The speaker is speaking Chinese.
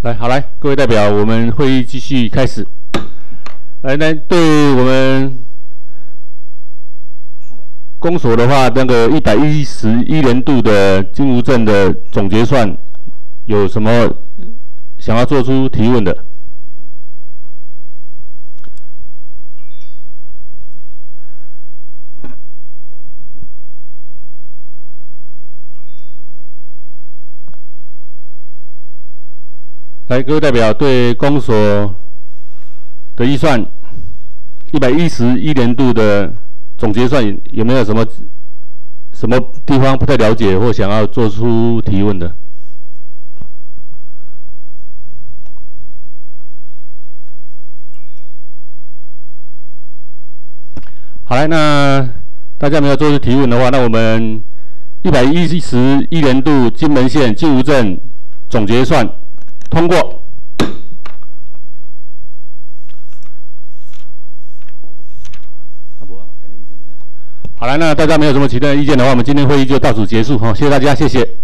来，各位代表，我们会议继续开始。来，对我们公所的话，那个111年度的金吾镇的总结算，有什么想要做出提问的？来，各位代表，对公所的预算111年度的总结算有没有什么地方不太了解或想要做出提问的？好来，那大家没有做出提问的话，那我们111年度金门县金吾镇总结算通过。好了，那大家没有什么其他的意见的话，我们今天会议就到此结束哈，谢谢大家，谢谢。